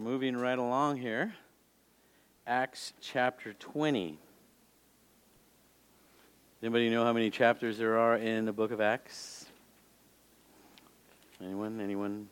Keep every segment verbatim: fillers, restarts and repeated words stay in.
moving right along here. Acts chapter twenty. Anybody know how many chapters there are in the book of Acts? Anyone? Anyone?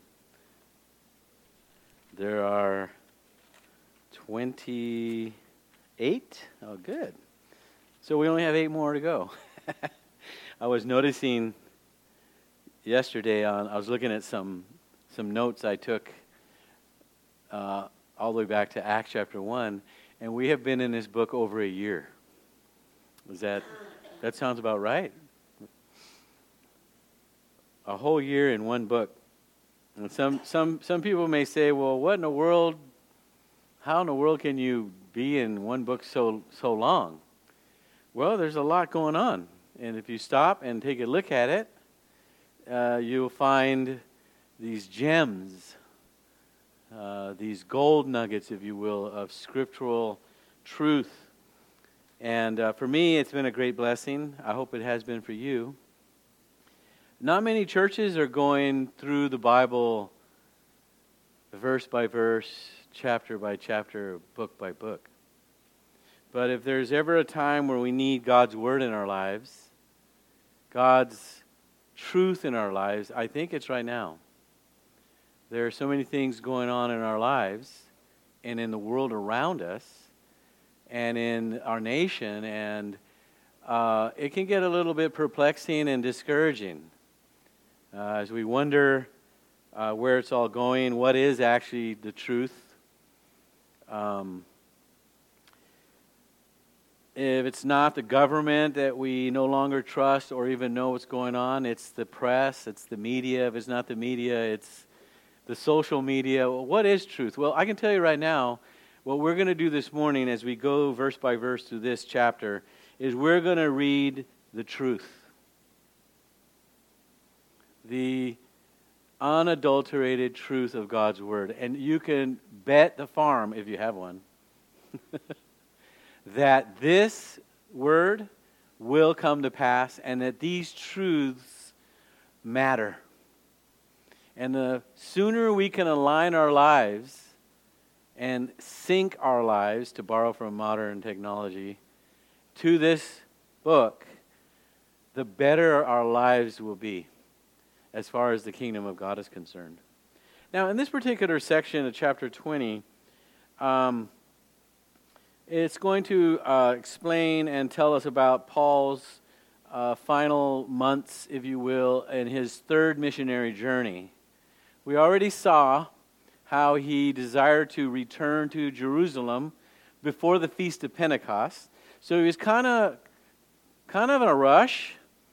There are twenty-eight. Oh, good. So we only have eight more to go. I was noticing yesterday, on, I was looking at some some notes I took uh, all the way back to Acts chapter one, and we have been in this book over a year. Is that, that sounds about right? A whole year in one book. And some, some, some people may say, well, what in the world, how in the world can you be in one book so so long? Well, there's a lot going on. And if you stop and take a look at it, uh, you'll find these gems, uh, these gold nuggets, if you will, of scriptural truth. And uh, for me, it's been a great blessing. I hope it has been for you. Not many churches are going through the Bible verse by verse, chapter by chapter, book by book. But if there's ever a time where we need God's Word in our lives, God's truth in our lives, I think it's right now. There are so many things going on in our lives and in the world around us and in our nation, and uh, it can get a little bit perplexing and discouraging uh, as we wonder uh, where it's all going, what is actually the truth. Um, if it's not the government that we no longer trust or even know what's going on, it's the press, it's the media. If it's not the media, it's the social media. What is truth? Well, I can tell you right now, what we're going to do this morning as we go verse by verse through this chapter is we're going to read the truth. The unadulterated truth of God's Word. And you can bet the farm, if you have one, that this Word will come to pass and that these truths matter. And the sooner we can align our lives and sync our lives, to borrow from modern technology, to this book, the better our lives will be as far as the kingdom of God is concerned. Now, in this particular section of chapter twenty, um, it's going to uh, explain and tell us about Paul's uh, final months, if you will, in his third missionary journey. We already saw how he desired to return to Jerusalem before the Feast of Pentecost. So he was kind of kind of in a rush.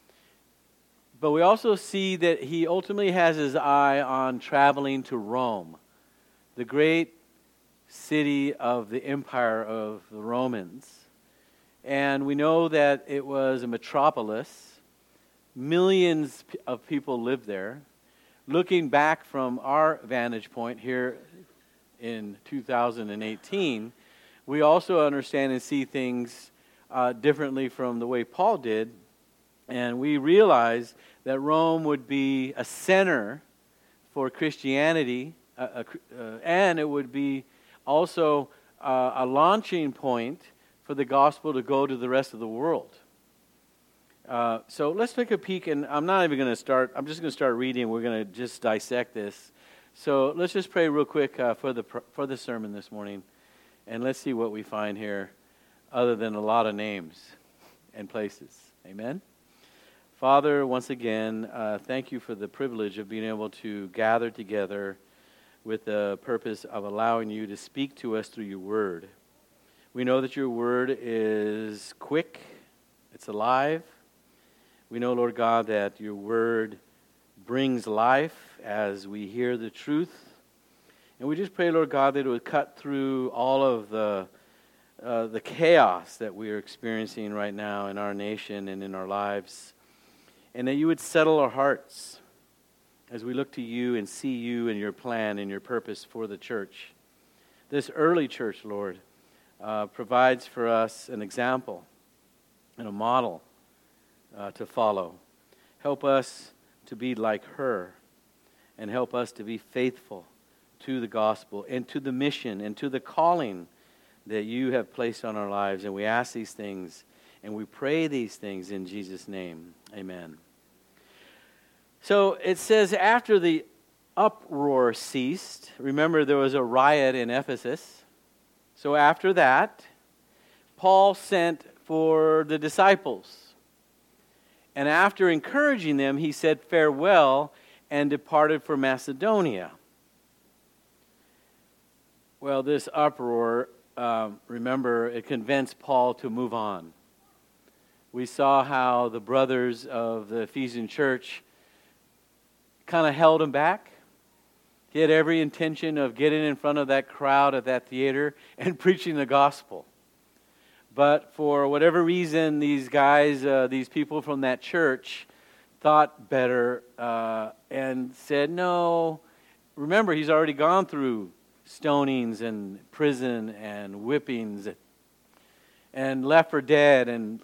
But we also see that he ultimately has his eye on traveling to Rome, the great city of the empire of the Romans. And we know that it was a metropolis. Millions of people lived there. Looking back from our vantage point here in two thousand eighteen, we also understand and see things uh, differently from the way Paul did. And we realize that Rome would be a center for Christianity, uh, uh, and it would be also uh, a launching point for the gospel to go to the rest of the world. Uh, so let's take a peek, and I'm not even going to start, I'm just going to start reading. We're going to just dissect this. So let's just pray real quick uh, for the for the sermon this morning, and let's see what we find here other than a lot of names and places. Amen? Father, once again, uh, thank you for the privilege of being able to gather together with the purpose of allowing you to speak to us through your word. We know that your word is quick, it's alive. We know, Lord God, that your word brings life as we hear the truth. And we just pray, Lord God, that it would cut through all of the uh, the chaos that we are experiencing right now in our nation and in our lives. And that you would settle our hearts as we look to you and see you and your plan and your purpose for the church. This early church, Lord, uh, provides for us an example and a model uh, to follow. Help us to be like her and help us to be faithful to the gospel and to the mission and to the calling that you have placed on our lives. And we ask these things and we pray these things in Jesus' name. Amen. So it says after the uproar ceased, remember there was a riot in Ephesus. So after that, Paul sent for the disciples. And after encouraging them, he said farewell and departed for Macedonia. Well, this uproar, um, remember, it convinced Paul to move on. We saw how the brothers of the Ephesian church kind of held him back. He had every intention of getting in front of that crowd at that theater and preaching the gospel. But for whatever reason, these guys, uh, these people from that church thought better uh, and said, no. Remember, he's already gone through stonings and prison and whippings and left for dead and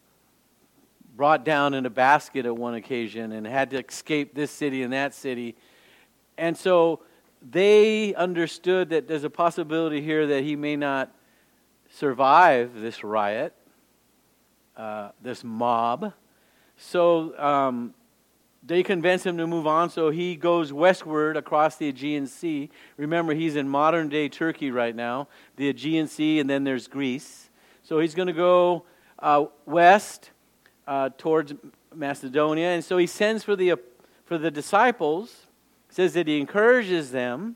brought down in a basket at one occasion and had to escape this city and that city. And so they understood that there's a possibility here that he may not survive this riot, uh, this mob. So um, they convince him to move on, so he goes westward across the Aegean Sea. Remember, he's in modern-day Turkey right now, the Aegean Sea, and then there's Greece. So he's going to go uh, west uh, towards Macedonia, and so he sends for the, for the disciples, says that he encourages them,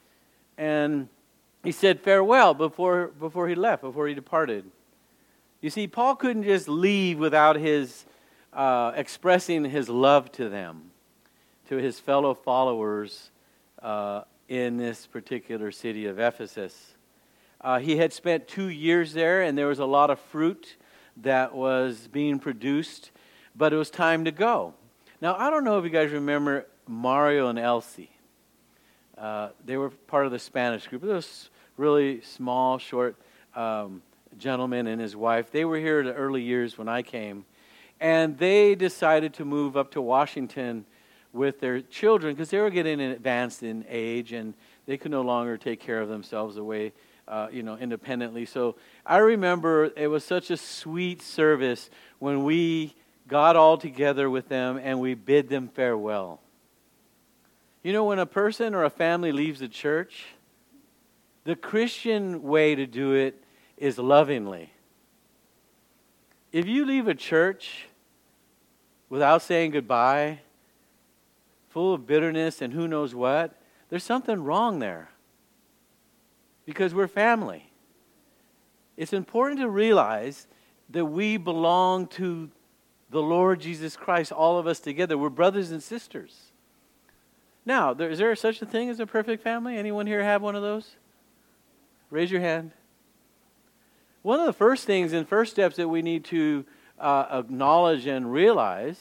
and he said farewell before, before he left, before he departed. You see, Paul couldn't just leave without his uh, expressing his love to them, to his fellow followers uh, in this particular city of Ephesus. Uh, he had spent two years there, and there was a lot of fruit that was being produced, but it was time to go. Now, I don't know if you guys remember Mario and Elsie. Uh, they were part of the Spanish group. It was really small, short um, gentleman and his wife. They were here in the early years when I came. And they decided to move up to Washington with their children because they were getting advanced in age and they could no longer take care of themselves away, uh, you know, independently. So I remember it was such a sweet service when we got all together with them and we bid them farewell. You know, when a person or a family leaves the church, the Christian way to do it is lovingly. If you leave a church without saying goodbye, full of bitterness and who knows what, there's something wrong there. Because we're family. It's important to realize that we belong to the Lord Jesus Christ, all of us together. We're brothers and sisters. Now, there, is there such a thing as a perfect family? Anyone here have one of those? Raise your hand. One of the first things and first steps that we need to uh, acknowledge and realize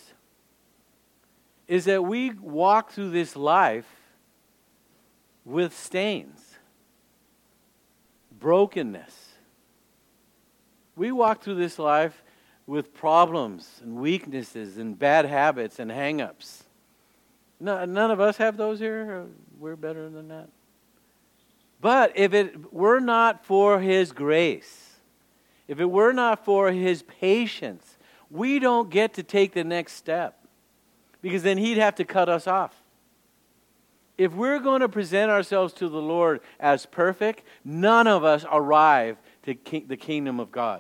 is that we walk through this life with stains, brokenness. We walk through this life with problems and weaknesses and bad habits and hang-ups. No, none of us have those here. We're better than that. But if it were not for His grace, if it were not for His patience, we don't get to take the next step. Because then He'd have to cut us off. If we're going to present ourselves to the Lord as perfect, none of us arrive to ki- the kingdom of God.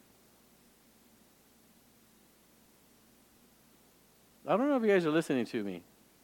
I don't know if you guys are listening to me.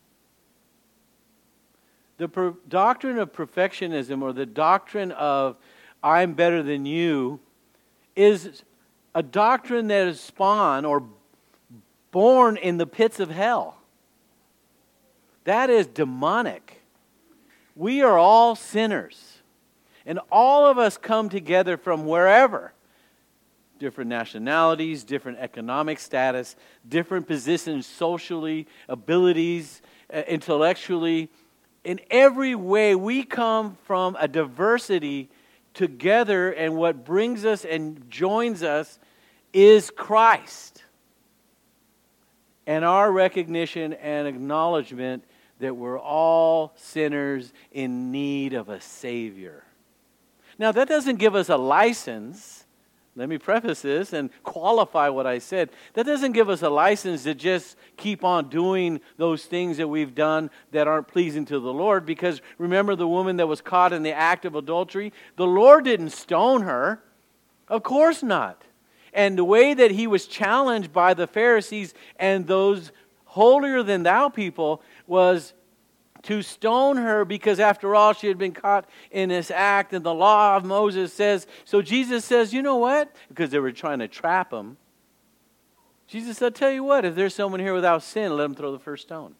The per- doctrine of perfectionism, or the doctrine of I'm better than you, is a doctrine that is spawned or born in the pits of hell. That is demonic. We are all sinners. And all of us come together from wherever. Different nationalities, different economic status, different positions socially, abilities, uh, intellectually. In every way, we come from a diversity together, and what brings us and joins us is Christ. And our recognition and acknowledgement that we're all sinners in need of a Savior. Now, that doesn't give us a license. Let me preface this and qualify what I said. That doesn't give us a license to just keep on doing those things that we've done that aren't pleasing to the Lord. Because remember the woman that was caught in the act of adultery? The Lord didn't stone her. Of course not. And the way that he was challenged by the Pharisees and those holier than thou people was to stone her, because after all, she had been caught in this act, and the law of Moses says, so Jesus says, you know what? Because they were trying to trap him. Jesus said, tell you what, if there's someone here without sin, let them throw the first stone.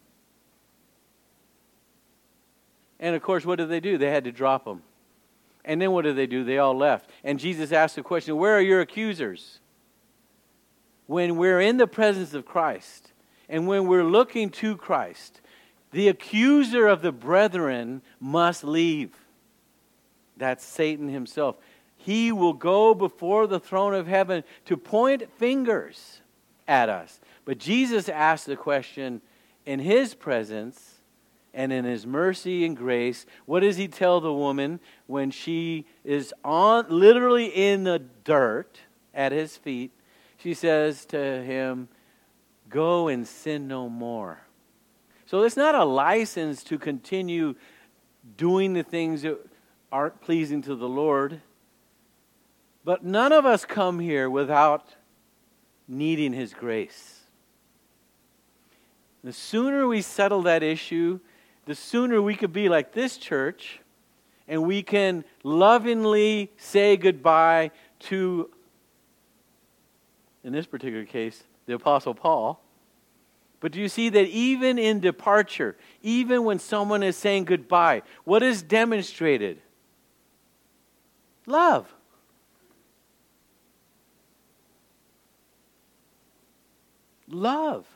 And of course, what did they do? They had to drop him. And then what did they do? They all left. And Jesus asked the question, where are your accusers? When we're in the presence of Christ, and when we're looking to Christ, the accuser of the brethren must leave. That's Satan himself. He will go before the throne of heaven to point fingers at us. But Jesus asked the question in his presence and in his mercy and grace. What does he tell the woman when she is on, literally in the dirt at his feet? She says to him, go and sin no more. So it's not a license to continue doing the things that aren't pleasing to the Lord. But none of us come here without needing his grace. The sooner we settle that issue, the sooner we could be like this church, and we can lovingly say goodbye to, in this particular case, the Apostle Paul. But do you see that even in departure, even when someone is saying goodbye, what is demonstrated? Love. Love.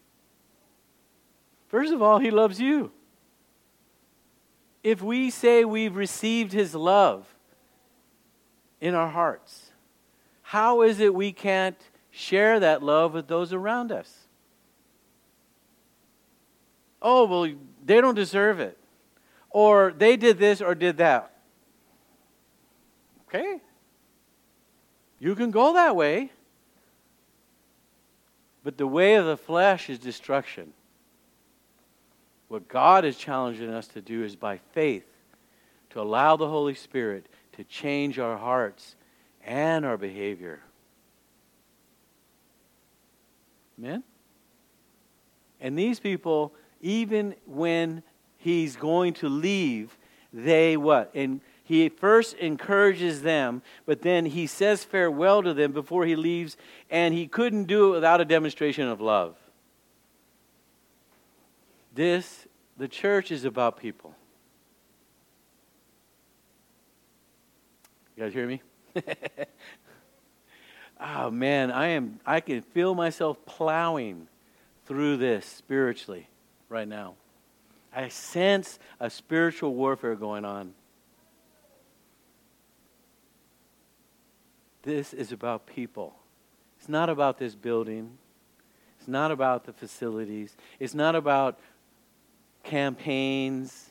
First of all, he loves you. If we say we've received his love in our hearts, how is it we can't share that love with those around us? Oh, well, they don't deserve it. Or they did this or did that. Okay. You can go that way. But the way of the flesh is destruction. What God is challenging us to do is by faith to allow the Holy Spirit to change our hearts and our behavior. Amen? And these people, even when he's going to leave, they what? And he first encourages them, but then he says farewell to them before he leaves, and he couldn't do it without a demonstration of love. This, the church is about people. You guys hear me? Oh man, I am I can feel myself plowing through this spiritually right now. I sense a spiritual warfare going on. This is about people. It's not about this building. It's not about the facilities. It's not about campaigns,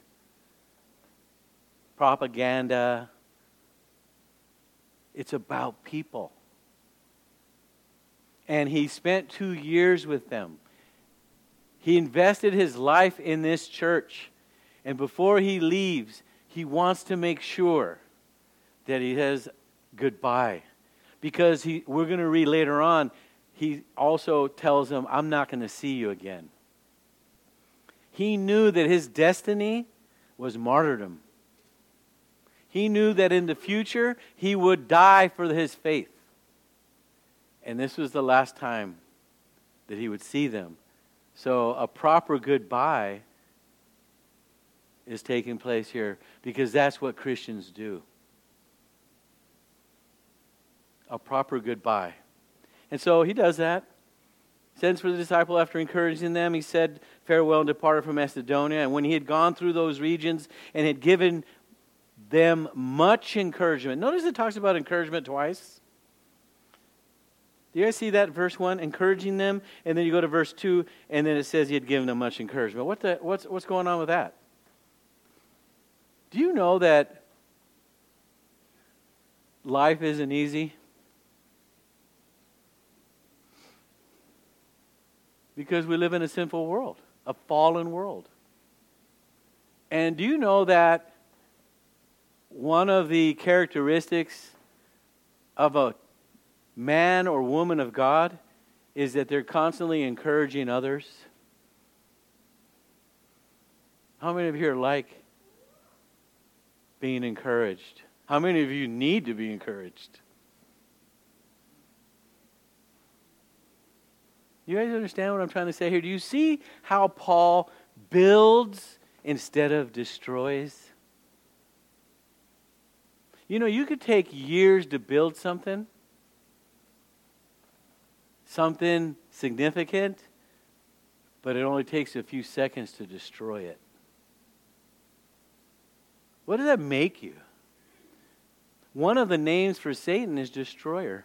propaganda. It's about people. And he spent two years with them. He invested his life in this church. And before he leaves, he wants to make sure that he says goodbye. Because he, we're going to read later on, he also tells them, I'm not going to see you again. He knew that his destiny was martyrdom. He knew that in the future, he would die for his faith. And this was the last time that he would see them. So a proper goodbye is taking place here because that's what Christians do. A proper goodbye. And so he does that. Sends for the disciple after encouraging them. He said farewell and departed from Macedonia. And when he had gone through those regions and had given them much encouragement. Notice it talks about encouragement twice. Do you guys see that verse one, encouraging them? And then you go to verse two, and then it says he had given them much encouragement. What the, what's, what's going on with that? Do you know that life isn't easy? Because we live in a sinful world, a fallen world. And do you know that one of the characteristics of a man or woman of God is that they're constantly encouraging others? How many of you are like being encouraged? How many of you need to be encouraged? You guys understand what I'm trying to say here? Do you see how Paul builds instead of destroys? You know, you could take years to build something, something significant, but it only takes a few seconds to destroy it. What does that make you? One of the names for Satan is destroyer.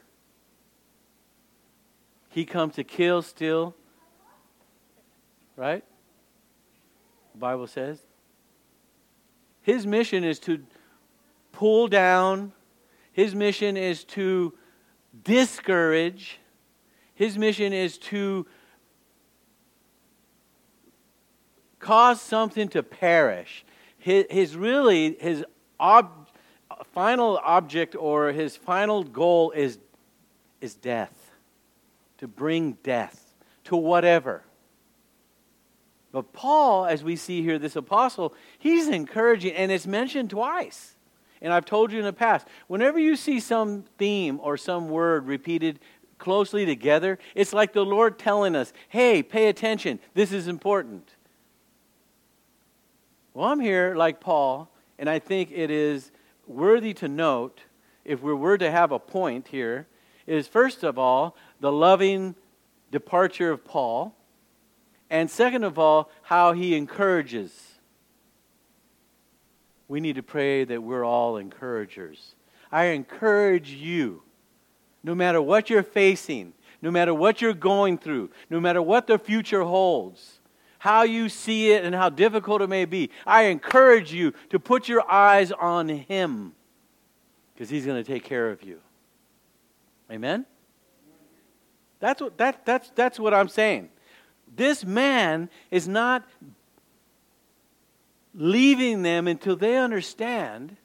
He comes to kill, steal, right? The Bible says. His mission is to pull down. His mission is to discourage. His mission is to cause something to perish. His, his really, his ob, final object or his final goal is, is death. To bring death to whatever. But Paul, as we see here, this apostle, he's encouraging, and it's mentioned twice. And I've told you in the past, whenever you see some theme or some word repeated closely together, it's like the Lord telling us, hey, pay attention, this is important. Well, I'm here like Paul, and I think it is worthy to note, if we were to have a point here, is first of all, the loving departure of Paul, and second of all, how he encourages. We need to pray that we're all encouragers. I encourage you, no matter what you're facing, no matter what you're going through, no matter what the future holds, how you see it and how difficult it may be, I encourage you to put your eyes on Him, because He's going to take care of you. Amen? That's what that that's that's what I'm saying. This man is not leaving them until they understand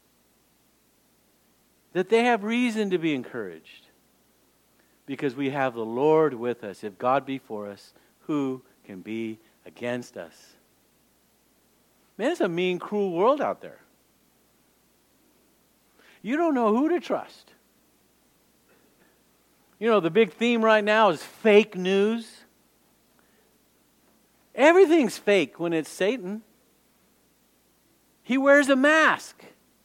that they have reason to be encouraged. Because we have the Lord with us. If God be for us, who can be against us? Man, it's a mean, cruel world out there. You don't know who to trust. You know, the big theme right now is fake news. Everything's fake when it's Satan. He wears a mask.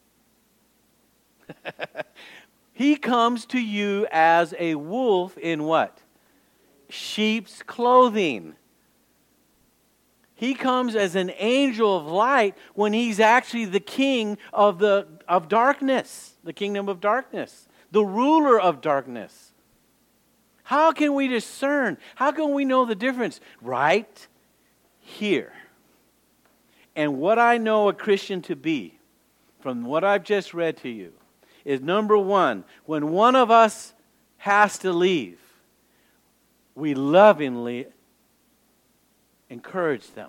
He comes to you as a wolf in what? Sheep's clothing. He comes as an angel of light when he's actually the king of the of darkness, the kingdom of darkness, the ruler of darkness. How can we discern? How can we know the difference? Right here. And what I know a Christian to be, from what I've just read to you, is number one, when one of us has to leave, we lovingly encourage them.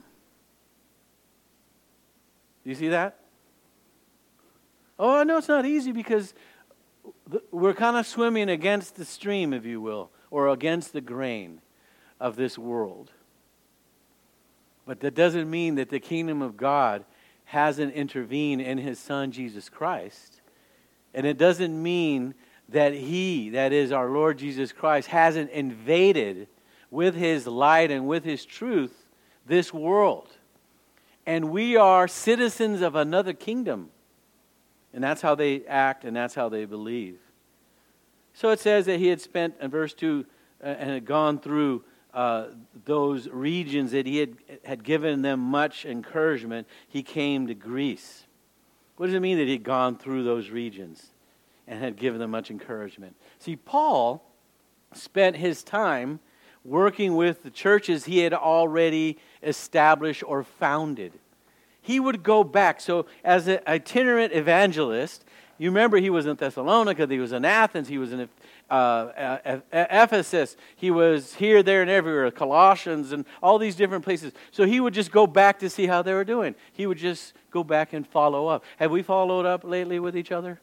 Do you see that? Oh, I know it's not easy because we're kind of swimming against the stream, if you will, or against the grain of this world. But that doesn't mean that the kingdom of God hasn't intervened in His Son, Jesus Christ. And it doesn't mean that He, that is our Lord Jesus Christ, hasn't invaded with His light and with His truth this world. And we are citizens of another kingdom. And that's how they act and that's how they believe. So it says that he had spent, in verse two, uh, and had gone through uh, those regions that he had, had given them much encouragement. He came to Greece. What does it mean that he had gone through those regions and had given them much encouragement? See, Paul spent his time working with the churches he had already established or founded. He would go back. So as an itinerant evangelist, you remember he was in Thessalonica, he was in Athens, he was in uh, Ephesus, he was here, there, and everywhere, Colossians, and all these different places. So he would just go back to see how they were doing. He would just go back and follow up. Have we followed up lately with each other?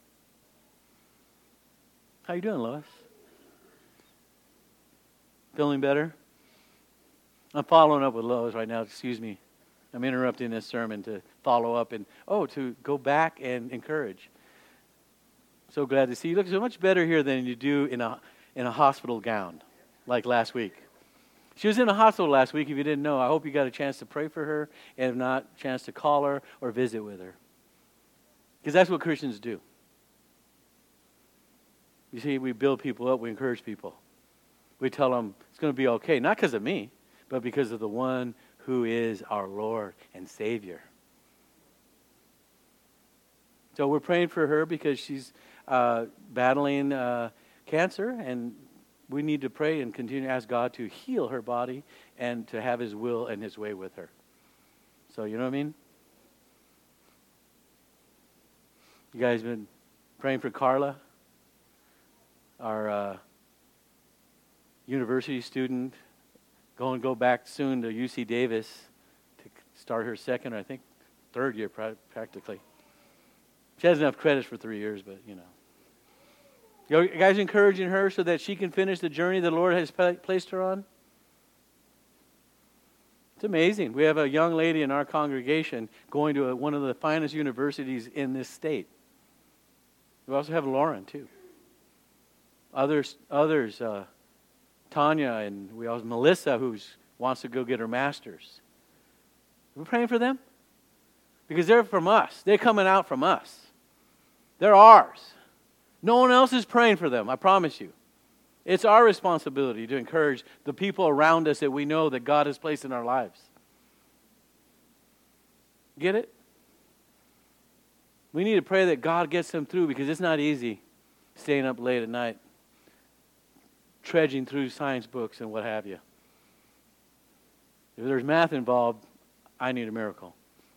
How you doing, Lois? Feeling better? I'm following up with Lois right now. Excuse me. I'm interrupting this sermon to follow up and, oh, to go back and encourage. So glad to see you. You look so much better here than you do in a in a hospital gown, like last week. She was in a hospital last week, if you didn't know. I hope you got a chance to pray for her, and if not, a chance to call her or visit with her. Because that's what Christians do. You see, we build people up, we encourage people. We tell them it's going to be okay, not because of me, but because of the one who is our Lord and Savior. So we're praying for her because she's uh, battling uh, cancer, and we need to pray and continue to ask God to heal her body and to have His will and His way with her. So, you know what I mean? You guys been praying for Carla, our uh, university student, going to go back soon to U C Davis to start her second, or I think third year practically. She has enough credits for three years, but you know. You guys encouraging her so that she can finish the journey the Lord has placed her on? It's amazing. We have a young lady in our congregation going to a, one of the finest universities in this state. We also have Lauren, too. Others, others, uh, Tanya, and we also Melissa, who wants to go get her master's. We're praying for them because they're from us. They're coming out from us. They're ours. No one else is praying for them, I promise you. It's our responsibility to encourage the people around us that we know that God has placed in our lives. Get it? We need to pray that God gets them through because it's not easy staying up late at night, trudging through science books and what have you. If there's math involved, I need a miracle.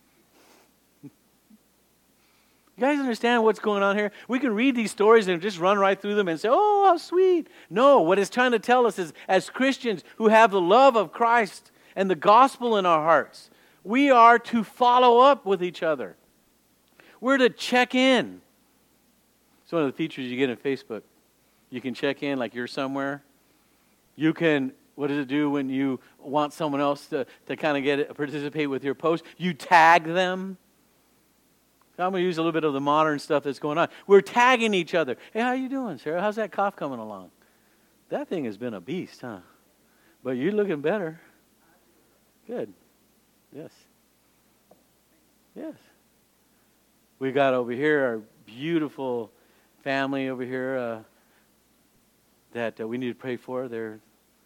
You guys understand what's going on here? We can read these stories and just run right through them and say, oh, how sweet. No, what it's trying to tell us is, as Christians who have the love of Christ and the gospel in our hearts, we are to follow up with each other. We're to check in. It's one of the features you get in Facebook. You can check in like you're somewhere. You can, what does it do when you want someone else to, to kind of get it, participate with your post? You tag them. I'm going to use a little bit of the modern stuff that's going on. We're tagging each other. Hey, how you doing, Sarah? How's that cough coming along? That thing has been a beast, huh? But you're looking better. Good. Yes. Yes. We got over here our beautiful family over here uh, that uh, we need to pray for. They're,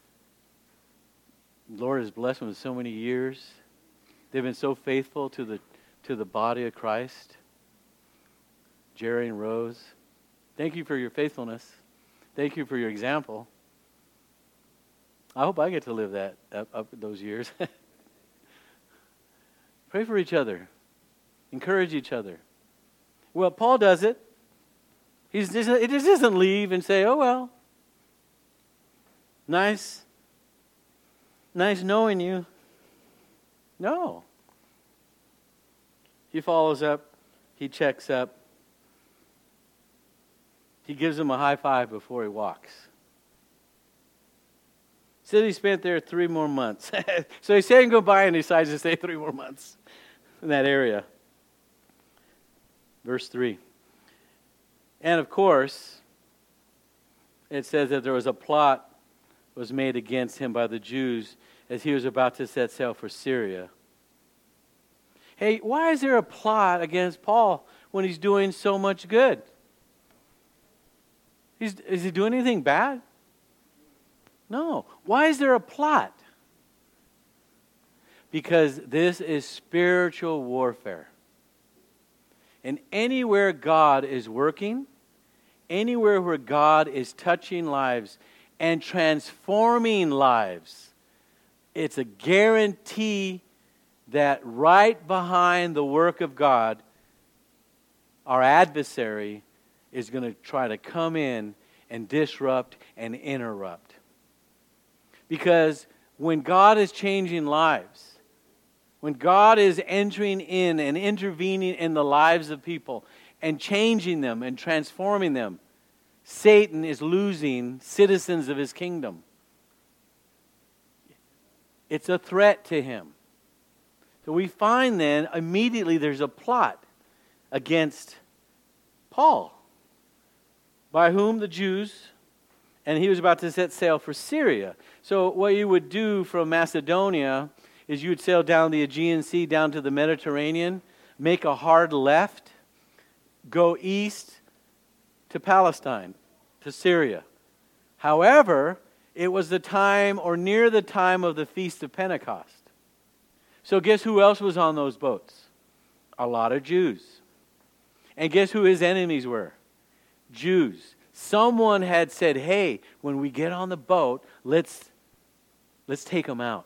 Lord has blessed them with so many years. They've been so faithful to the to the body of Christ. Jerry and Rose, thank you for your faithfulness. Thank you for your example. I hope I get to live that up, up those years. Pray for each other. Encourage each other. Well, Paul does it. He's just, it just doesn't leave and say, oh, well, nice, nice knowing you. No. He follows up. He checks up. He gives him a high five before he walks. Said he spent there three more months. So he's saying goodbye and decides to stay three more months in that area. Verse three. And of course, it says that there was a plot was made against him by the Jews as he was about to set sail for Syria. Hey, why is there a plot against Paul when he's doing so much good? He's, is he doing anything bad? No. Why is there a plot? Because this is spiritual warfare. And anywhere God is working, anywhere where God is touching lives, and transforming lives. It's a guarantee that right behind the work of God, our adversary is going to try to come in and disrupt and interrupt. Because when God is changing lives, when God is entering in and intervening in the lives of people and changing them and transforming them, Satan is losing citizens of his kingdom. It's a threat to him. So we find then immediately there's a plot against Paul, by whom the Jews, and he was about to set sail for Syria. So what you would do from Macedonia is you would sail down the Aegean Sea, down to the Mediterranean, make a hard left, go east to Palestine, to Syria. However, it was the time or near the time of the Feast of Pentecost. So guess who else was on those boats? A lot of Jews. And guess who his enemies were? Jews. Someone had said, hey, when we get on the boat, let's, let's take them out.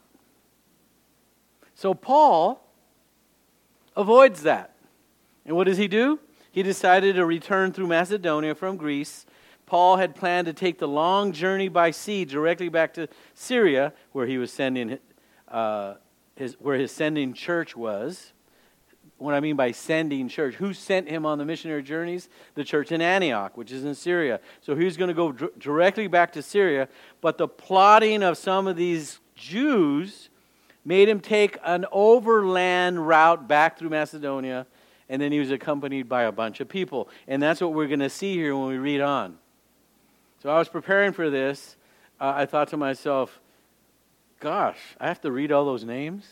So Paul avoids that. And what does he do? He decided to return through Macedonia from Greece. Paul had planned to take the long journey by sea directly back to Syria, where he was sending uh, his, where his sending church was. What I mean by sending church, who sent him on the missionary journeys? The church in Antioch, which is in Syria. So he was going to go d- directly back to Syria. But the plotting of some of these Jews made him take an overland route back through Macedonia, and then he was accompanied by a bunch of people. And that's what we're going to see here when we read on. So I was preparing for this. Uh, I thought to myself, gosh, I have to read all those names?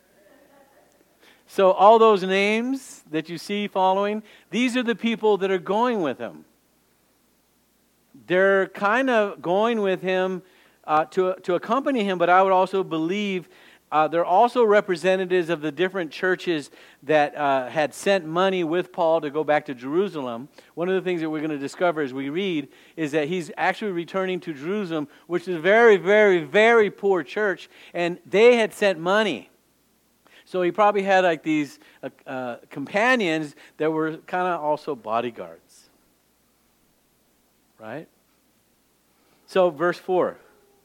So all those names that you see following, these are the people that are going with him. They're kind of going with him uh, to, to accompany him, but I would also believe uh, they're also representatives of the different churches that uh, had sent money with Paul to go back to Jerusalem. One of the things that we're going to discover as we read is that he's actually returning to Jerusalem, which is a very, very, very poor church, and they had sent money. So he probably had like these uh, uh, companions that were kind of also bodyguards. Right? So verse four.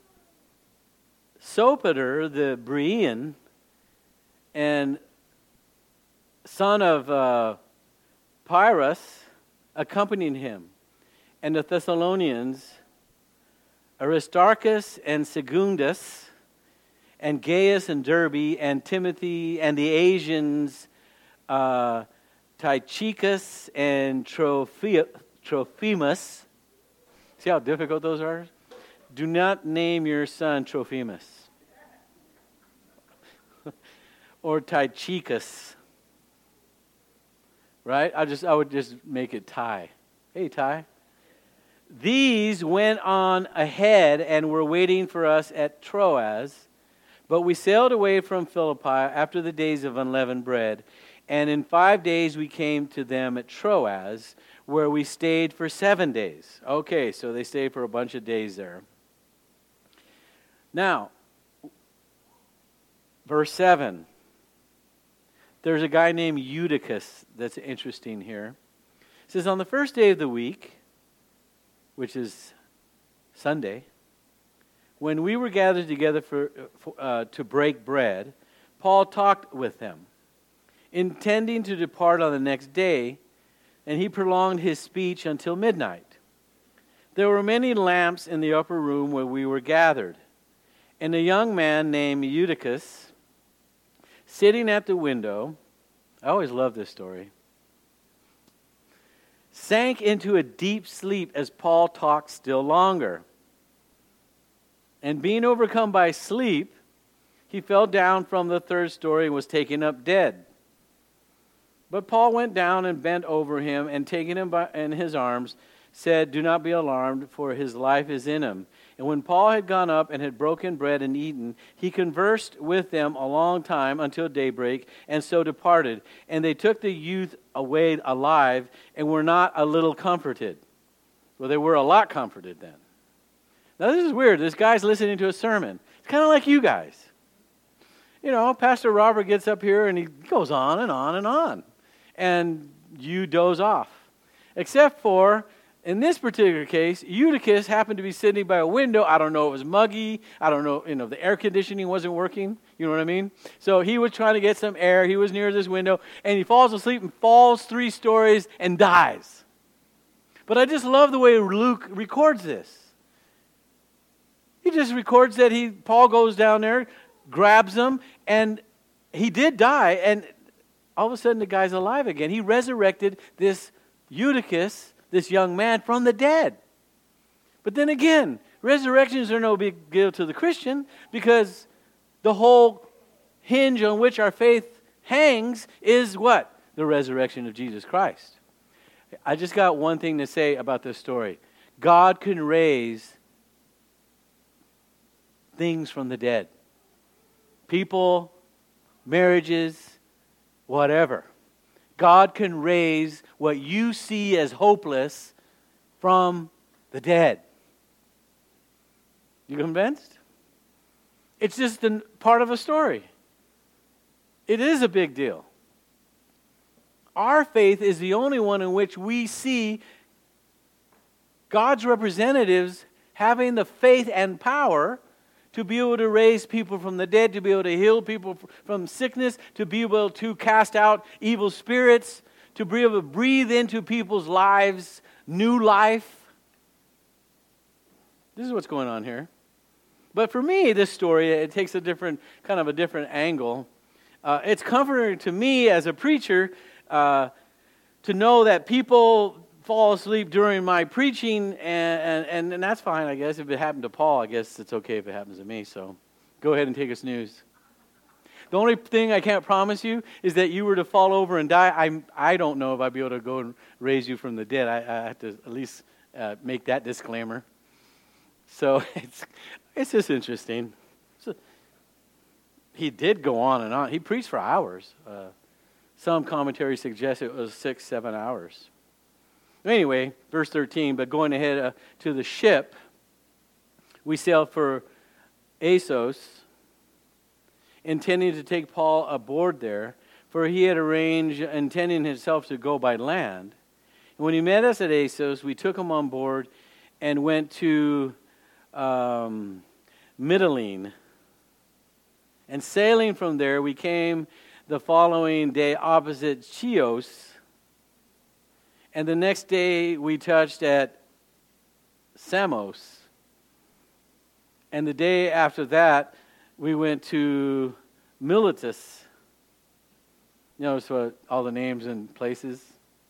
Sopater, the Berean, and son of uh, Pyrrhus, accompanied him. And the Thessalonians, Aristarchus and Secundus, and Gaius and Derbe, and Timothy, and the Asians, uh, Tychicus and Trophi- Trophimus. See how difficult those are? Do not name your son Trophimus. Or Tychicus. Right? I just I would just make it Ty. Hey, Ty. These went on ahead and were waiting for us at Troas. But we sailed away from Philippi after the days of unleavened bread, and in five days we came to them at Troas, where we stayed for seven days. Okay, so they stayed for a bunch of days there. Now, verse seven. There's a guy named Eutychus that's interesting here. It says, on the first day of the week, which is Sunday, when we were gathered together for, for uh, to break bread, Paul talked with them, intending to depart on the next day, and he prolonged his speech until midnight. There were many lamps in the upper room where we were gathered, and a young man named Eutychus, sitting at the window, I always love this story, sank into a deep sleep as Paul talked still longer. And being overcome by sleep, he fell down from the third story and was taken up dead. But Paul went down and bent over him, and taking him by, in his arms, said, do not be alarmed, for his life is in him. And when Paul had gone up and had broken bread and eaten, he conversed with them a long time until daybreak, and so departed. And they took the youth away alive, and were not a little comforted. Well, they were a lot comforted then. Now, this is weird. This guy's listening to a sermon. It's kind of like you guys. You know, Pastor Robert gets up here and he goes on and on and on. And you doze off. Except for, in this particular case, Eutychus happened to be sitting by a window. I don't know, it was muggy. I don't know, you know, the air conditioning wasn't working. You know what I mean? So he was trying to get some air. He was near this window. And he falls asleep and falls three stories and dies. But I just love the way Luke records this. He just records that he Paul goes down there, grabs him, and he did die. And all of a sudden, the guy's alive again. He resurrected this Eutychus, this young man, from the dead. But then again, resurrections are no big deal to the Christian because the whole hinge on which our faith hangs is what? The resurrection of Jesus Christ. I just got one thing to say about this story. God can raise things from the dead. People, marriages, whatever. God can raise what you see as hopeless from the dead. You convinced? It's just a part of a story. It is a big deal. Our faith is the only one in which we see God's representatives having the faith and power to be able to raise people from the dead, to be able to heal people from sickness, to be able to cast out evil spirits, to be able to breathe into people's lives new life. This is what's going on here. But for me, this story, it takes a different, kind of a different angle. Uh, it's comforting to me as a preacher uh, to know that people fall asleep during my preaching, and, and, and that's fine, I guess. If it happened to Paul, I guess it's okay if it happens to me. So go ahead and take us news. The only thing I can't promise you is that you were to fall over and die. I I don't know if I'd be able to go and raise you from the dead. I, I have to at least uh, make that disclaimer. So it's it's just interesting. So, he did go on and on. He preached for hours. Uh, some commentaries suggest it was six, seven hours. Anyway, verse thirteen, but going ahead uh, to the ship, we sailed for Assos, intending to take Paul aboard there, for he had arranged, intending himself to go by land. And when he met us at Assos, we took him on board and went to um, Mytilene. And sailing from there, we came the following day opposite Chios. And the next day, we touched at Samos. And the day after that, we went to Miletus. Notice what all the names and places.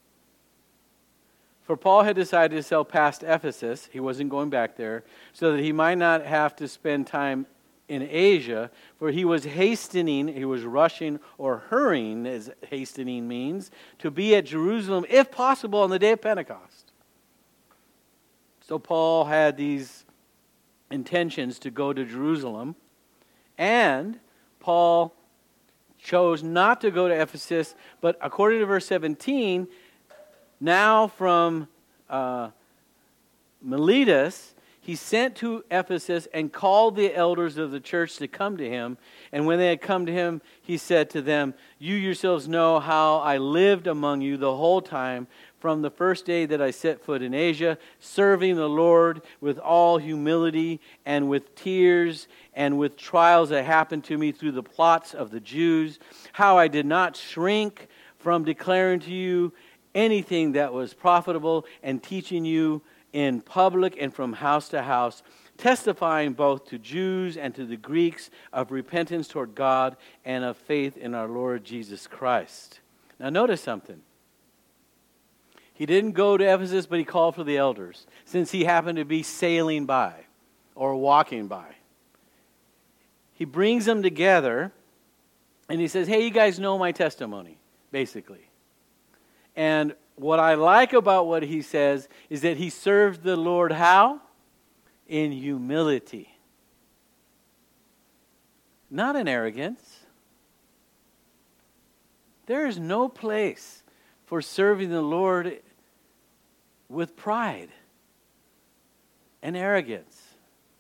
For Paul had decided to sail past Ephesus. He wasn't going back there, so that he might not have to spend time in Asia, for he was hastening, he was rushing or hurrying, as hastening means, to be at Jerusalem, if possible, on the day of Pentecost. So Paul had these intentions to go to Jerusalem, and Paul chose not to go to Ephesus, but according to verse seventeen, now from uh, Miletus, he sent to Ephesus and called the elders of the church to come to him. And when they had come to him, he said to them, "You yourselves know how I lived among you the whole time, from the first day that I set foot in Asia, serving the Lord with all humility and with tears and with trials that happened to me through the plots of the Jews, how I did not shrink from declaring to you anything that was profitable and teaching you in public and from house to house, testifying both to Jews and to the Greeks of repentance toward God and of faith in our Lord Jesus Christ." Now notice something. He didn't go to Ephesus, but he called for the elders, since he happened to be sailing by or walking by. He brings them together, and he says, "Hey, you guys know my testimony," basically. And what I like about what he says is that he served the Lord how? In humility. Not in arrogance. There is no place for serving the Lord with pride and arrogance.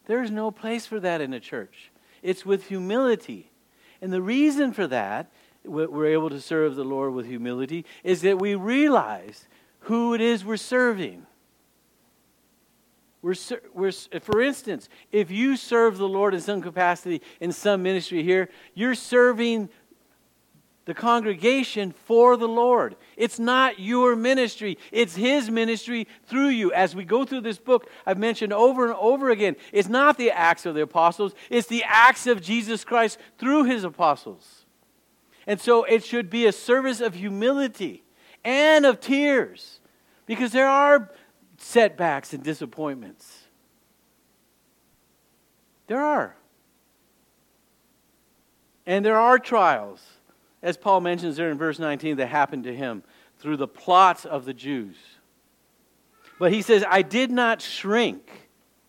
There's no place for that in a church. It's with humility. And the reason for that, we're able to serve the Lord with humility, is that we realize who it is we're serving. We're, we're, for instance, if you serve the Lord in some capacity, in some ministry here, you're serving the congregation for the Lord. It's not your ministry. It's His ministry through you. As we go through this book, I've mentioned over and over again, it's not the acts of the apostles. It's the acts of Jesus Christ through His apostles. And so it should be a service of humility and of tears, because there are setbacks and disappointments. There are. And there are trials, as Paul mentions there in verse nineteen, that happened to him through the plots of the Jews. But he says, I did not shrink.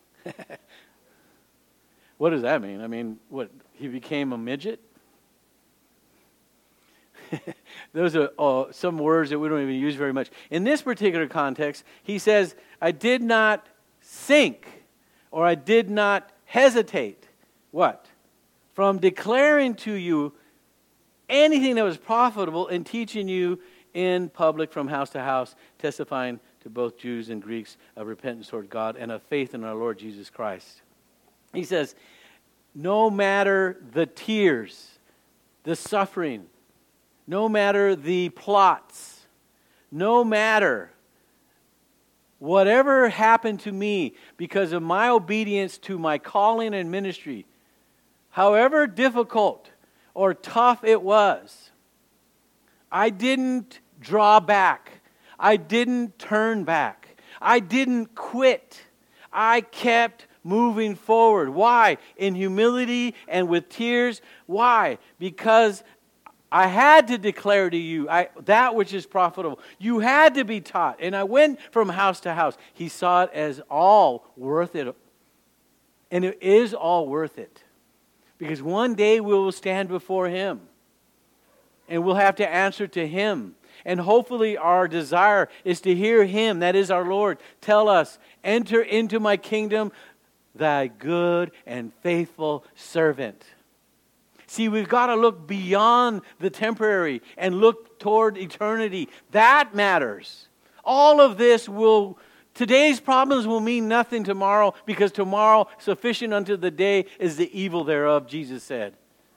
What does that mean? I mean, what, he became a midget? Those are uh, some words that we don't even use very much. In this particular context, he says, I did not sink, or I did not hesitate. What? From declaring to you anything that was profitable in teaching you in public from house to house, testifying to both Jews and Greeks of repentance toward God and of faith in our Lord Jesus Christ. He says, no matter the tears, the suffering, no matter the plots, no matter whatever happened to me because of my obedience to my calling and ministry, however difficult or tough it was, I didn't draw back. I didn't turn back. I didn't quit. I kept moving forward. Why? In humility and with tears. Why? Because I had to declare to you I, that which is profitable. You had to be taught. And I went from house to house. He saw it as all worth it. And it is all worth it. Because one day we will stand before Him. And we'll have to answer to Him. And hopefully our desire is to hear Him, that is our Lord, tell us, enter into my kingdom, thy good and faithful servant. See, we've got to look beyond the temporary and look toward eternity. That matters. All of this will, today's problems will mean nothing tomorrow, because tomorrow, sufficient unto the day is the evil thereof, Jesus said.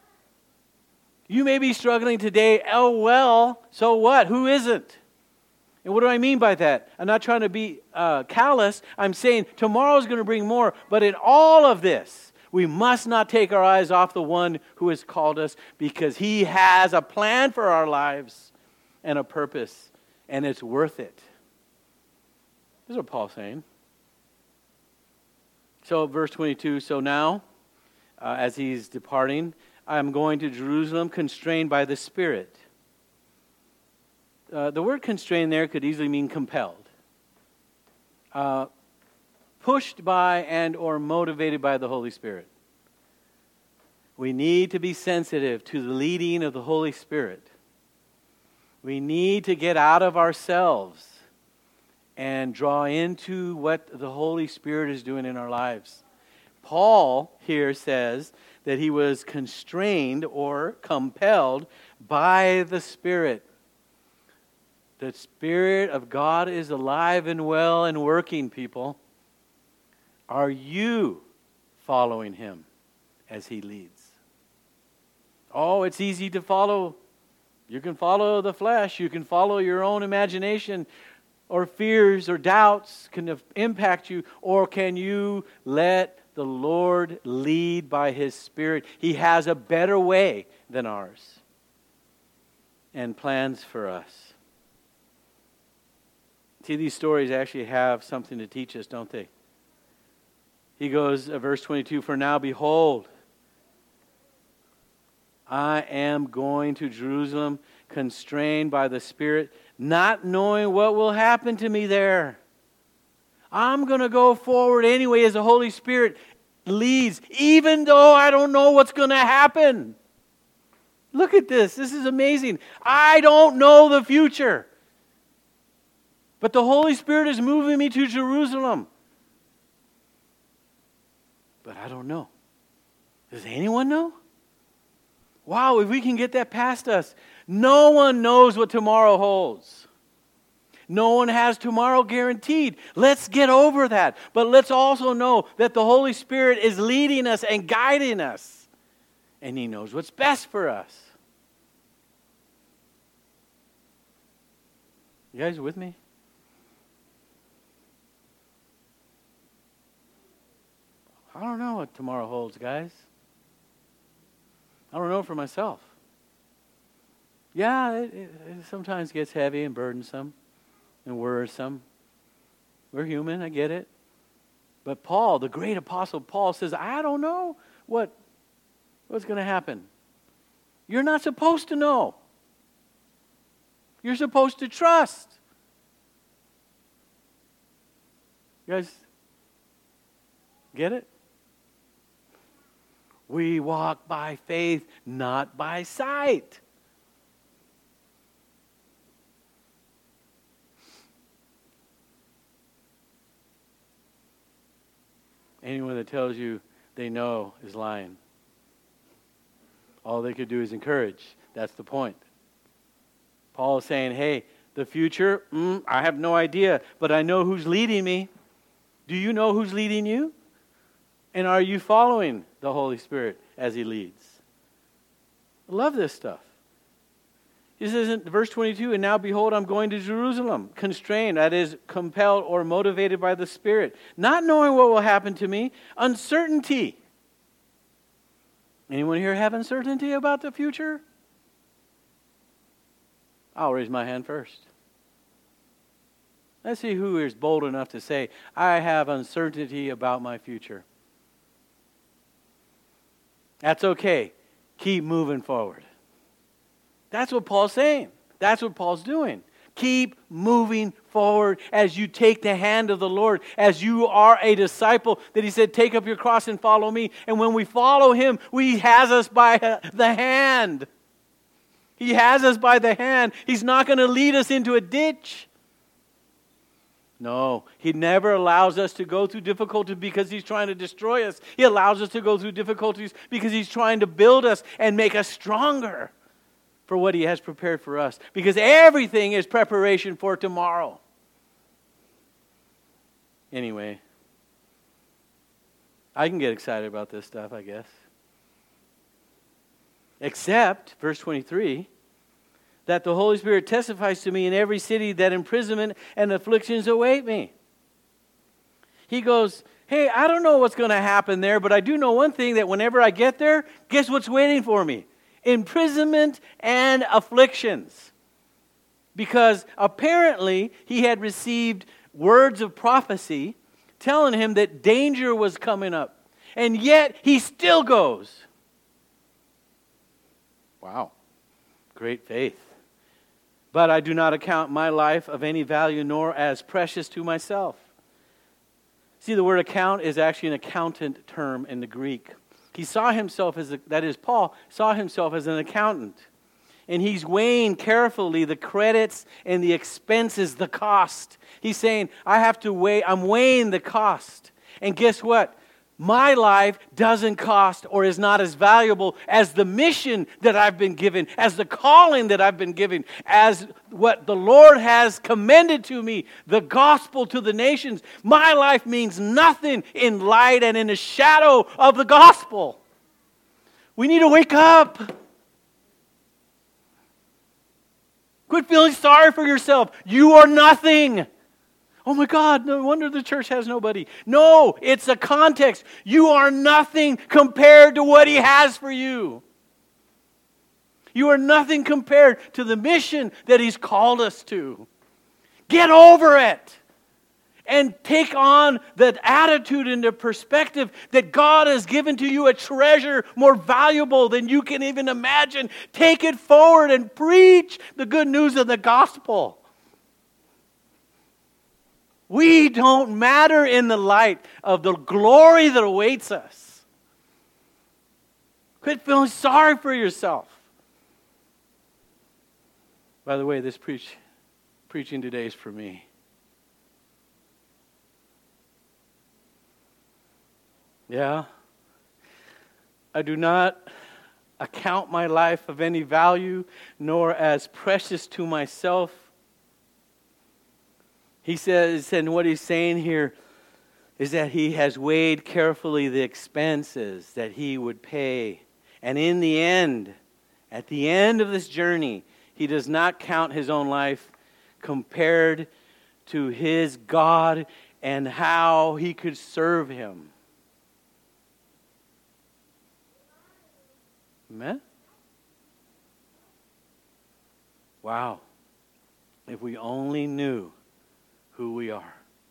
You may be struggling today. Oh, well, so what? Who isn't? And what do I mean by that? I'm not trying to be uh, callous. I'm saying tomorrow's going to bring more. But in all of this, we must not take our eyes off the one who has called us, because He has a plan for our lives and a purpose, and it's worth it. This is what Paul's saying. So verse twenty-two, so now, uh, as he's departing, I am going to Jerusalem constrained by the Spirit. Uh, the word constrained there could easily mean compelled. Uh, pushed by and or motivated by the Holy Spirit. We need to be sensitive to the leading of the Holy Spirit. We need to get out of ourselves and draw into what the Holy Spirit is doing in our lives. Paul here says that he was constrained or compelled by the Spirit. The Spirit of God is alive and well and working, people. Are you following Him as He leads? Oh, it's easy to follow. You can follow the flesh. You can follow your own imagination, or fears or doubts can impact you. Or can you let the Lord lead by His Spirit? He has a better way than ours and plans for us. See, these stories actually have something to teach us, don't they? He goes, uh, verse twenty-two, for now, behold, I am going to Jerusalem, constrained by the Spirit, not knowing what will happen to me there. I'm going to go forward anyway as the Holy Spirit leads, even though I don't know what's going to happen. Look at this. This is amazing. I don't know the future. But the Holy Spirit is moving me to Jerusalem. but I don't know. Does anyone know? Wow, if we can get that past us. No one knows what tomorrow holds. No one has tomorrow guaranteed. Let's get over that. But let's also know that the Holy Spirit is leading us and guiding us. And He knows what's best for us. You guys with me? I don't know what tomorrow holds, guys. I don't know for myself. Yeah, it, it, it sometimes gets heavy and burdensome and worrisome. We're human, I get it. But Paul, the great apostle Paul, says, I don't know what, what's going to happen. You're not supposed to know. You're supposed to trust. You guys get it? We walk by faith, not by sight. Anyone that tells you they know is lying. All they could do is encourage. That's the point. Paul is saying, hey, the future, mm, I have no idea, but I know who's leading me. Do you know who's leading you? And are you following the Holy Spirit as He leads? I love this stuff. He says in verse twenty-two, and now behold, I'm going to Jerusalem, constrained, that is, compelled or motivated by the Spirit, not knowing what will happen to me, uncertainty. Anyone here have uncertainty about the future? I'll raise my hand first. Let's see who is bold enough to say, I have uncertainty about my future. That's okay. Keep moving forward. That's what Paul's saying. That's what Paul's doing. Keep moving forward as you take the hand of the Lord, as you are a disciple that He said, take up your cross and follow me. And when we follow Him, He has us by the hand. He has us by the hand. He's not going to lead us into a ditch. No, He never allows us to go through difficulty because He's trying to destroy us. He allows us to go through difficulties because He's trying to build us and make us stronger for what He has prepared for us. Because everything is preparation for tomorrow. Anyway, I can get excited about this stuff, I guess. Except, verse twenty-three, that the Holy Spirit testifies to me in every city that imprisonment and afflictions await me. He goes, hey, I don't know what's going to happen there, but I do know one thing, that whenever I get there, guess what's waiting for me? Imprisonment and afflictions. Because apparently he had received words of prophecy telling him that danger was coming up. And yet he still goes. Wow. Great faith. But I do not account my life of any value, nor as precious to myself. See, the word account is actually an accountant term in the Greek. He saw himself as, a, that is, Paul saw himself as an accountant. And he's weighing carefully the credits and the expenses, the cost. He's saying, I have to weigh, I'm weighing the cost. And guess what? My life doesn't cost or is not as valuable as the mission that I've been given, as the calling that I've been given, as what the Lord has commended to me, the gospel to the nations. My life means nothing in light and in the shadow of the gospel. We need to wake up. Quit feeling sorry for yourself. You are nothing. Oh my God, no wonder the church has nobody. No, it's a context. You are nothing compared to what He has for you. You are nothing compared to the mission that He's called us to. Get over it. And take on that attitude and the perspective that God has given to you a treasure more valuable than you can even imagine. Take it forward and preach the good news of the gospel. We don't matter in the light of the glory that awaits us. Quit feeling sorry for yourself. By the way, this preach, preaching today is for me. Yeah, I do not account my life of any value, nor as precious to myself. He says, and what he's saying here is that he has weighed carefully the expenses that he would pay. And in the end, at the end of this journey, he does not count his own life compared to his God and how he could serve him. Amen? Wow. If we only knew who we are.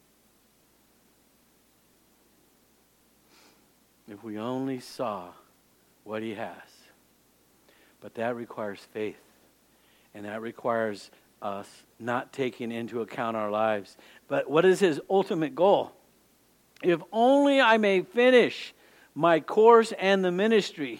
If we only saw what he has. But that requires faith. And that requires us not taking into account our lives. But what is his ultimate goal? If only I may finish my course and the ministry.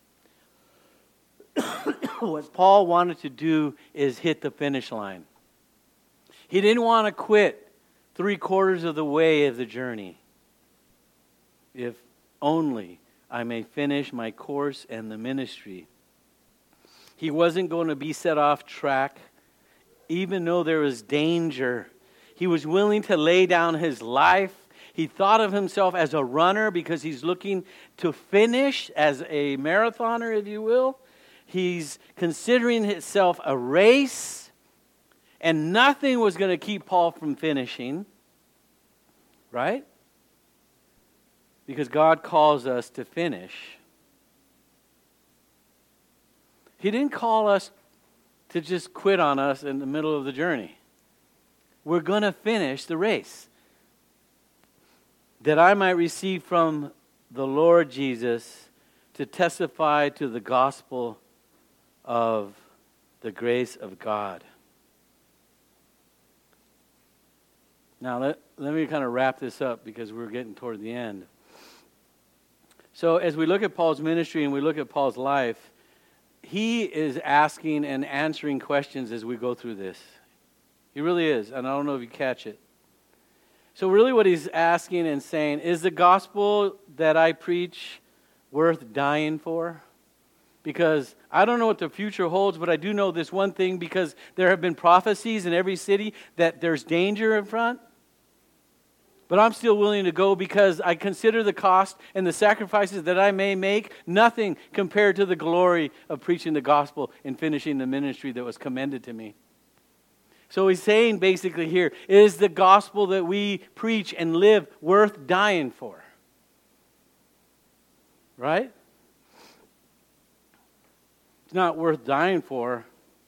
What Paul wanted to do is hit the finish line. He didn't want to quit three quarters of the way of the journey. If only I may finish my course and the ministry. He wasn't going to be set off track, even though there was danger. He was willing to lay down his life. He thought of himself as a runner because he's looking to finish as a marathoner, if you will. He's considering himself a race, and nothing was going to keep Paul from finishing. Right? Because God calls us to finish. He didn't call us to just quit on us in the middle of the journey. We're going to finish the race. That I might receive from the Lord Jesus to testify to the gospel of the grace of God. Now, let, let me kind of wrap this up because we're getting toward the end. So as we look at Paul's ministry and we look at Paul's life, he is asking and answering questions as we go through this. He really is, and I don't know if you catch it. So really what he's asking and saying, is the gospel that I preach worth dying for? Because I don't know what the future holds, but I do know this one thing, because there have been prophecies in every city that there's danger in front. But I'm still willing to go because I consider the cost and the sacrifices that I may make nothing compared to the glory of preaching the gospel and finishing the ministry that was commended to me. So he's saying basically here, is the gospel that we preach and live worth dying for? Right? It's not worth dying for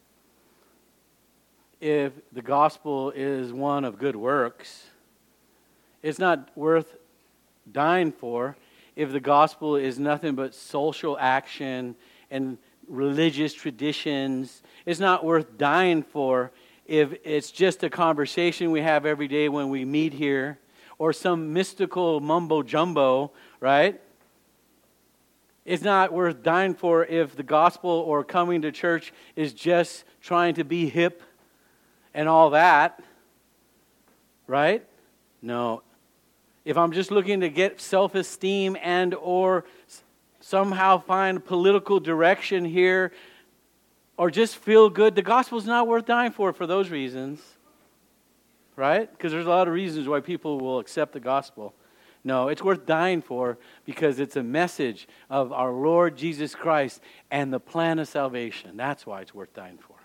if the gospel is one of good works. It's not worth dying for if the gospel is nothing but social action and religious traditions. It's not worth dying for if it's just a conversation we have every day when we meet here, or some mystical mumbo-jumbo, right? It's not worth dying for if the gospel or coming to church is just trying to be hip and all that, right? No. If I'm just looking to get self-esteem and or somehow find political direction here or just feel good, the gospel's not worth dying for for those reasons. Right? Because there's a lot of reasons why people will accept the gospel. No, it's worth dying for because it's a message of our Lord Jesus Christ and the plan of salvation. That's why it's worth dying for.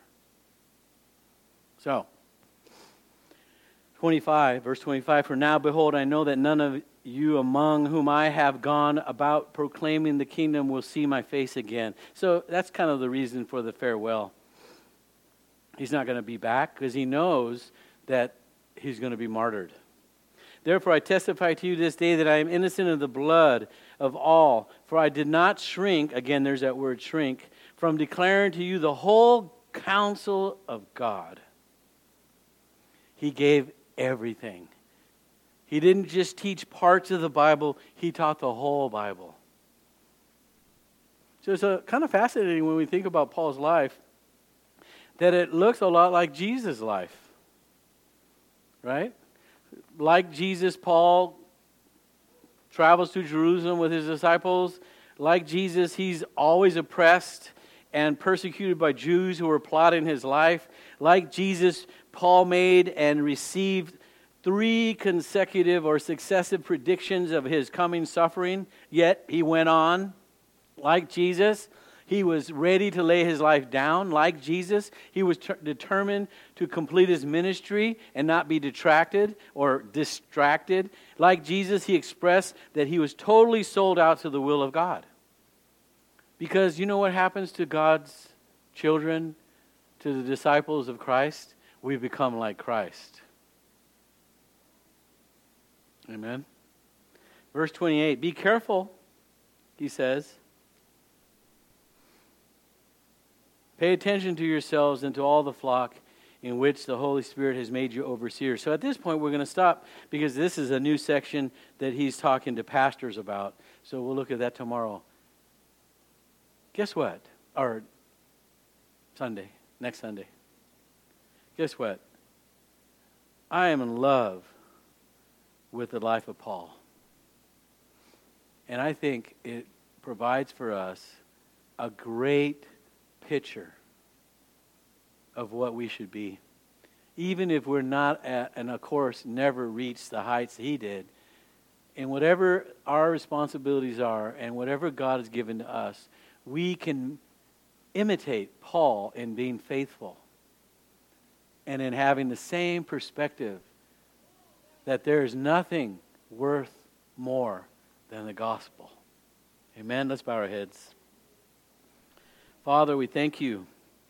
So, twenty-five, verse twenty-five, for now, behold, I know that none of you among whom I have gone about proclaiming the kingdom will see my face again. So that's kind of the reason for the farewell. He's not going to be back because he knows that he's going to be martyred. Therefore, I testify to you this day that I am innocent of the blood of all, for I did not shrink, again, there's that word shrink, from declaring to you the whole counsel of God. He gave everything. He didn't just teach parts of the Bible, he taught the whole Bible. So it's a, kind of fascinating when we think about Paul's life that it looks a lot like Jesus' life. Right? Like Jesus, Paul travels to Jerusalem with his disciples, Like Jesus, he's always oppressed and persecuted by Jews who were plotting his life. Like Jesus, Paul made and received three consecutive or successive predictions of his coming suffering, yet he went on. Like Jesus, he was ready to lay his life down. Like Jesus, he was ter- determined to complete his ministry and not be detracted or distracted. Like Jesus, he expressed that he was totally sold out to the will of God. Because you know what happens to God's children, to the disciples of Christ? We become like Christ. Amen. Verse twenty-eight, be careful, he says. Pay attention to yourselves and to all the flock in which the Holy Spirit has made you overseers. So at this point, we're going to stop because this is a new section that he's talking to pastors about. So we'll look at that tomorrow. Guess what? Or Sunday, next Sunday. Guess what? I am in love with the life of Paul. And I think it provides for us a great picture of what we should be. Even if we're not at, and of course never reach the heights he did, and whatever our responsibilities are and whatever God has given to us, we can imitate Paul in being faithful and in having the same perspective that there is nothing worth more than the gospel. Amen. Let's bow our heads. Father, we thank you.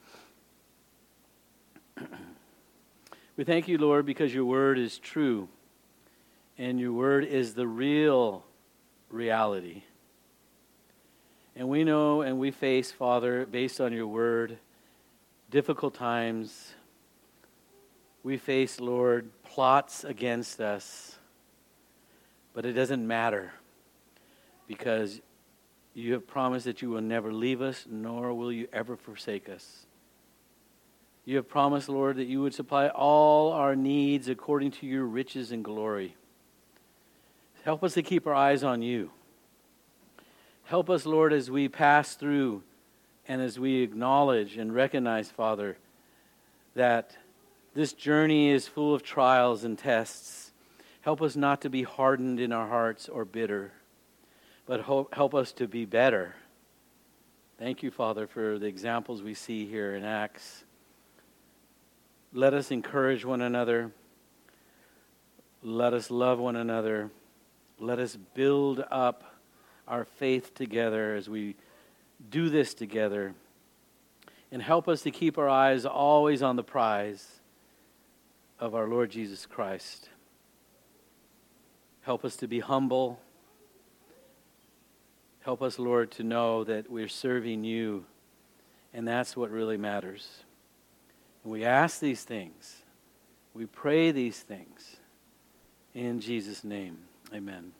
We thank you, Lord, because your word is true and your word is the real reality. And we know and we face, Father, based on your word, difficult times. We face, Lord, plots against us. But it doesn't matter because you have promised that you will never leave us, nor will you ever forsake us. You have promised, Lord, that you would supply all our needs according to your riches and glory. Help us to keep our eyes on you. Help us, Lord, as we pass through and as we acknowledge and recognize, Father, that this journey is full of trials and tests. Help us not to be hardened in our hearts or bitter, but help us to be better. Thank you, Father, for the examples we see here in Acts. Let us encourage one another. Let us love one another. Let us build up our faith together as we do this together. And help us to keep our eyes always on the prize of our Lord Jesus Christ. Help us to be humble. Help us, Lord, to know that we're serving you, and that's what really matters. And we ask these things. We pray these things. In Jesus' name, amen.